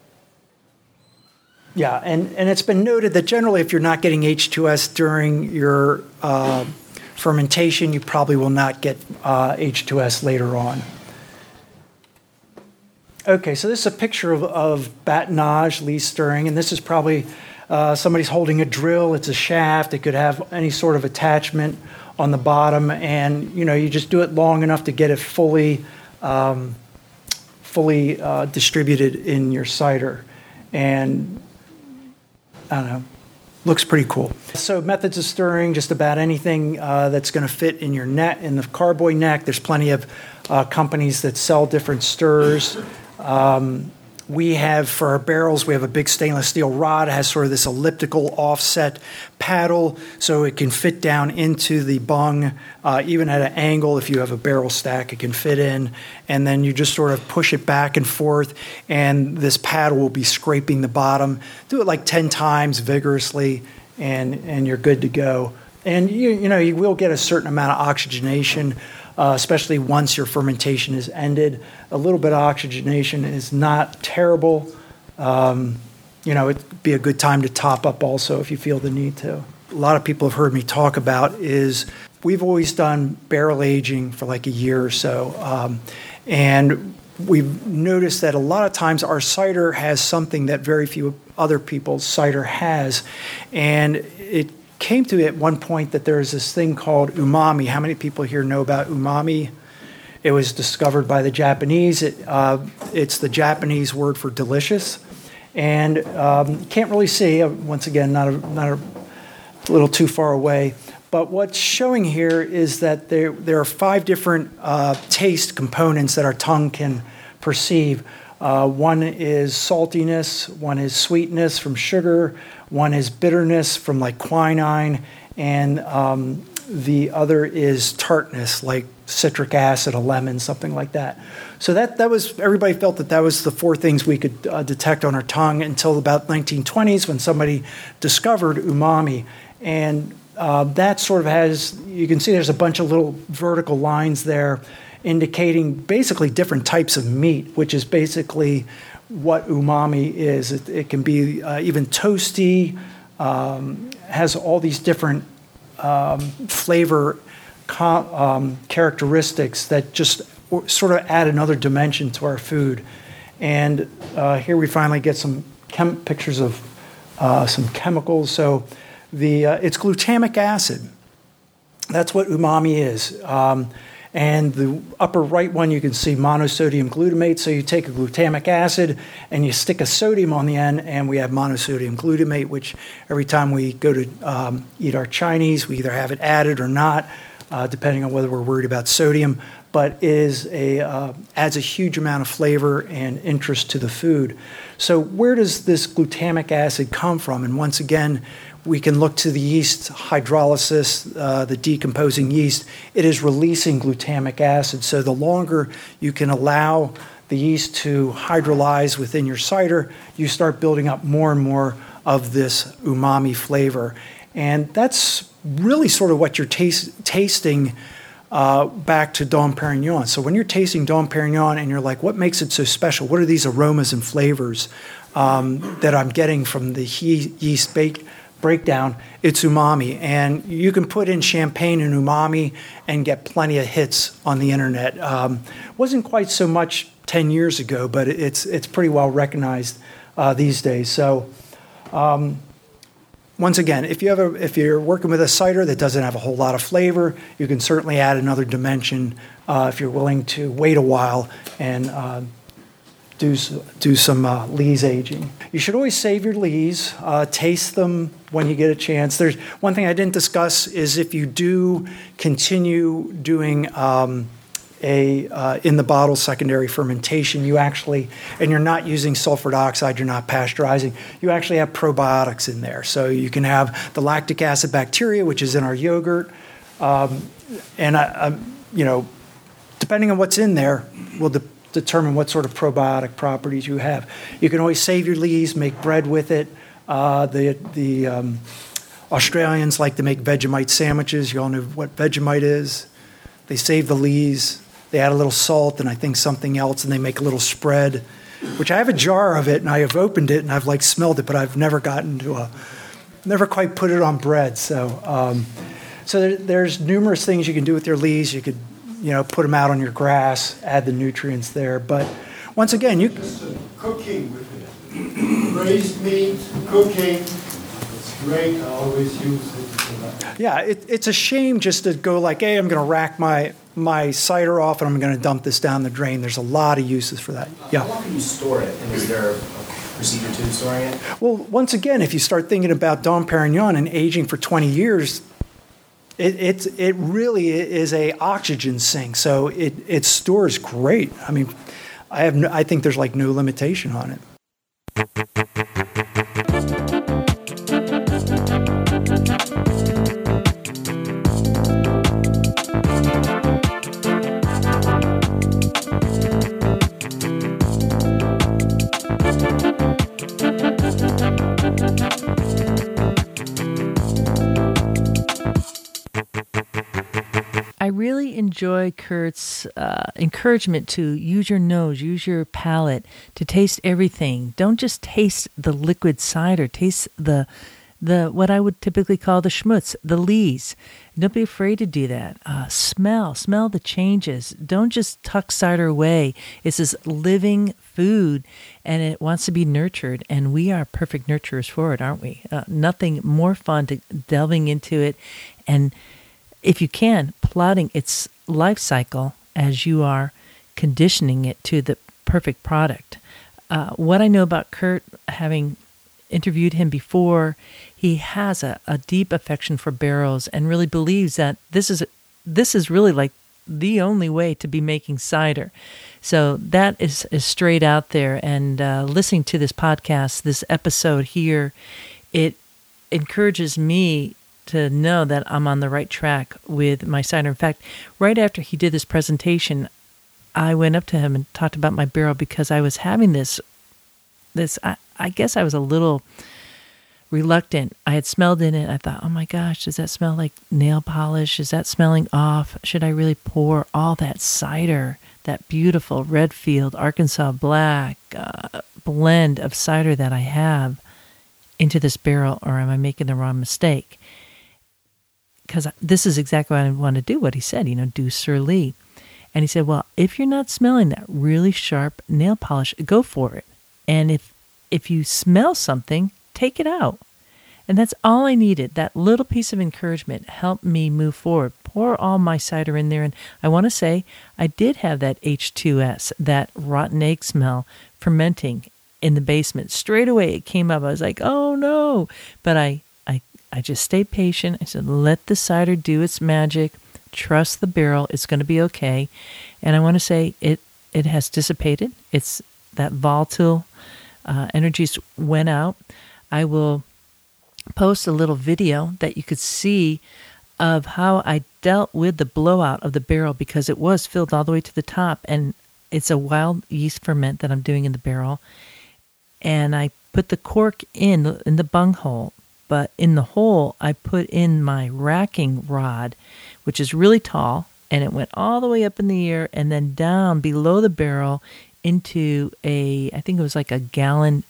it's been noted that generally if you're not getting H2S during your fermentation, you probably will not get H2S later on. Okay, so this is a picture of batonnage, lee stirring, and this is probably somebody's holding a drill. It's a shaft. It could have any sort of attachment on the bottom, and you just do it long enough to get it fully distributed in your cider, and I don't know. Looks pretty cool. So methods of stirring, just about anything that's going to fit in your net, in the carboy neck. There's plenty of companies that sell different stirrers. We have, for our barrels, we have a big stainless steel rod. It has sort of this elliptical offset paddle, so it can fit down into the bung, even at an angle. If you have a barrel stack, it can fit in. And then you just sort of push it back and forth, and this paddle will be scraping the bottom. Do it like 10 times vigorously, and you're good to go. And you will get a certain amount of oxygenation, especially once your fermentation is ended. A little bit of oxygenation is not terrible. It'd be a good time to top up also if you feel the need to. A lot of people have heard me talk about is we've always done barrel aging for like a year or so. And we've noticed that a lot of times our cider has something that very few other people's cider has. And it came to at one point that there's this thing called umami. How many people here know about umami? It was discovered by the Japanese. It's the Japanese word for delicious. And can't really see, once again, not a little too far away. But what's showing here is that there are 5 different taste components that our tongue can perceive. One is saltiness, one is sweetness from sugar, one is bitterness from like quinine, and the other is tartness, like citric acid, a lemon, something like that. So that was, everybody felt that was the 4 things we could detect on our tongue until about 1920s when somebody discovered umami. And that sort of has, you can see there's a bunch of little vertical lines there indicating basically different types of meat, which is basically what umami is. It can be even toasty, has all these different flavor characteristics that just sort of add another dimension to our food. And here we finally get some pictures of some chemicals. So It's glutamic acid. That's what umami is. And the upper right one, you can see monosodium glutamate. So you take a glutamic acid and you stick a sodium on the end, and we have monosodium glutamate, which every time we go to eat our Chinese, we either have it added or not, depending on whether we're worried about sodium, but adds a huge amount of flavor and interest to the food. So where does this glutamic acid come from? And once again, we can look to the yeast hydrolysis, the decomposing yeast. It is releasing glutamic acid. So the longer you can allow the yeast to hydrolyze within your cider, you start building up more and more of this umami flavor. And that's really sort of what you're tasting back to Dom Perignon. So when you're tasting Dom Perignon and you're like, what makes it so special? What are these aromas and flavors that I'm getting from the yeast breakdown? It's umami. And you can put in champagne and umami and get plenty of hits on the internet. Wasn't quite so much 10 years ago, but it's pretty well recognized these days. So once again, if you're working with a cider that doesn't have a whole lot of flavor, you can certainly add another dimension if you're willing to wait a while and do some lees aging. You should always save your lees, taste them when you get a chance. There's one thing I didn't discuss is if you do continue doing in the bottle secondary fermentation, you actually, and you're not using sulfur dioxide, you're not pasteurizing, you actually have probiotics in there. So you can have the lactic acid bacteria, which is in our yogurt, and depending on what's in there, will determine what sort of probiotic properties you have. You can always save your lees, make bread with it. The Australians like to make Vegemite sandwiches. You all know what Vegemite is. They save the lees. They add a little salt and I think something else, and they make a little spread, which I have a jar of it, and I have opened it, and I've smelled it, but I've never never quite put it on bread. So there's numerous things you can do with your lees. You could, put them out on your grass, add the nutrients there. But once again, Just cooking with it. Braised meat, cooking. It's great. I always use it for that. Yeah, it's a shame just to go like, hey, I'm going to rack my cider off and I'm going to dump this down the drain. There's a lot of uses for that. Yeah. How long can you store it? And is there a procedure to storing it? Well, once again, if you start thinking about Dom Perignon and aging for 20 years, it really is a oxygen sink. So it stores great. I mean, I think there's no limitation on it. I really enjoy Kurt's encouragement to use your nose, use your palate to taste everything. Don't just taste the liquid cider. Taste the what I would typically call the schmutz, the lees. Don't be afraid to do that. Smell the changes. Don't just tuck cider away. It's this living food, and it wants to be nurtured, and we are perfect nurturers for it, aren't we? Nothing more fun to delving into it, and if you can, plotting its life cycle as you are conditioning it to the perfect product. What I know about Kurt, having interviewed him before, he has a deep affection for barrels and really believes that this is really like the only way to be making cider. So that is straight out there. And listening to this podcast, this episode here, it encourages me to know that I'm on the right track with my cider. In fact, right after he did this presentation, I went up to him and talked about my barrel because I was having this I guess I was a little reluctant. I had smelled in it. I thought, oh my gosh, does that smell like nail polish? Is that smelling off? Should I really pour all that cider, that beautiful Redfield Arkansas Black blend of cider that I have into this barrel, or am I making the wrong mistake? Because this is exactly what I want to do, what he said, do Sur Lie. And he said, well, if you're not smelling that really sharp nail polish, go for it. And if you smell something, take it out. And that's all I needed. That little piece of encouragement helped me move forward. Pour all my cider in there. And I want to say I did have that H2S, that rotten egg smell, fermenting in the basement. Straight away it came up. I was like, oh no. But I just stayed patient. I said, let the cider do its magic. Trust the barrel. It's going to be okay. And I want to say it has dissipated. It's that volatile energies went out. I will post a little video that you could see of how I dealt with the blowout of the barrel, because it was filled all the way to the top, and it's a wild yeast ferment that I'm doing in the barrel. And I put the cork in the bunghole, but in the hole I put in my racking rod, which is really tall, and it went all the way up in the air and then down below the barrel into I think it was like a gallon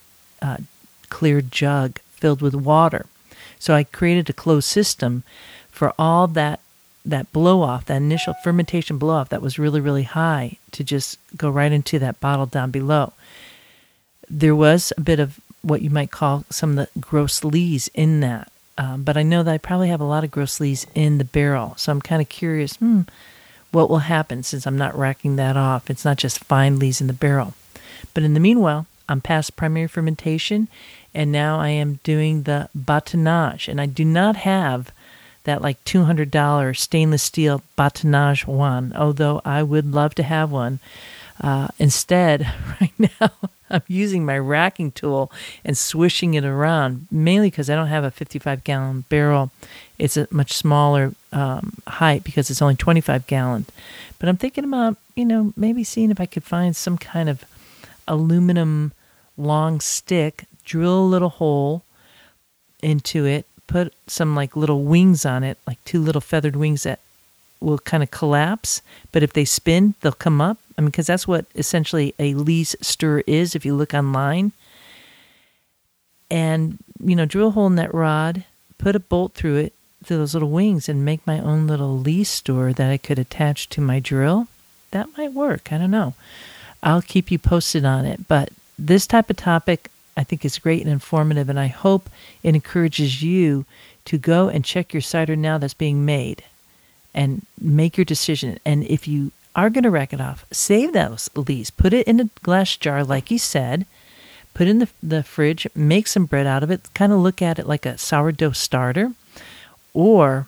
clear jug filled with water. So I created a closed system for all that blow-off, that initial fermentation blow-off that was really, really high, to just go right into that bottle down below. There was a bit of what you might call some of the gross lees in that, but I know that I probably have a lot of gross lees in the barrel, so I'm kind of curious, what will happen since I'm not racking that off? It's not just fine lees in the barrel. But in the meanwhile, I'm past primary fermentation, and now I am doing the batonnage. And I do not have that like $200 stainless steel batonnage one, although I would love to have one. Instead, right now, I'm using my racking tool and swishing it around, mainly because I don't have a 55-gallon barrel. It's a much smaller height because it's only 25 gallons. But I'm thinking about, maybe seeing if I could find some kind of aluminum long stick, drill a little hole into it, put some like little wings on it, like two little feathered wings that will kind of collapse, but if they spin, they'll come up. I mean, because that's what essentially a lees stir is if you look online. And, drill a hole in that rod, put a bolt through it, through those little wings, and make my own little lees stir that I could attach to my drill. That might work. I don't know. I'll keep you posted on it. But this type of topic, I think, is great and informative, and I hope it encourages you to go and check your cider now that's being made and make your decision. And if you are going to rack it off, save those lees. Put it in a glass jar, like you said. Put it in the fridge. Make some bread out of it. Kind of look at it like a sourdough starter. Or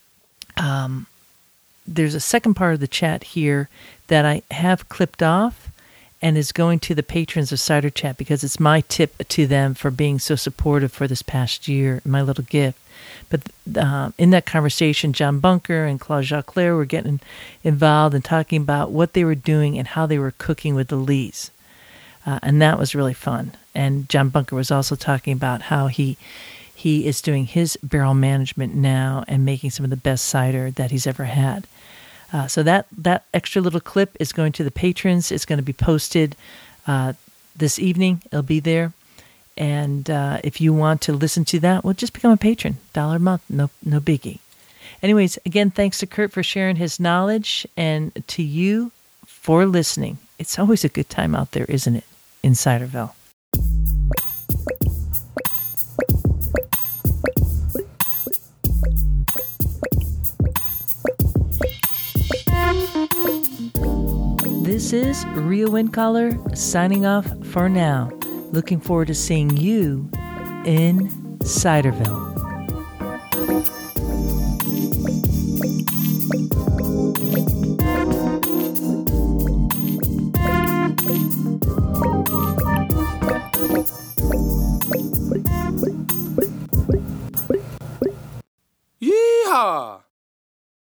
there's a second part of the chat here that I have clipped off and is going to the patrons of Cider Chat, because it's my tip to them for being so supportive for this past year, my little gift. But in that conversation, John Bunker and Claude Jacquelaire were getting involved and talking about what they were doing and how they were cooking with the lees. And that was really fun. And John Bunker was also talking about how he is doing his barrel management now and making some of the best cider that he's ever had. So that extra little clip is going to the patrons. It's going to be posted this evening. It'll be there. And if you want to listen to that, well, just become a patron. $1 a month, no biggie. Anyways, again, thanks to Kurt for sharing his knowledge, and to you for listening. It's always a good time out there, isn't it, in Ciderville? This is Ria Windcaller signing off for now. Looking forward to seeing you in Ciderville. Yeehaw!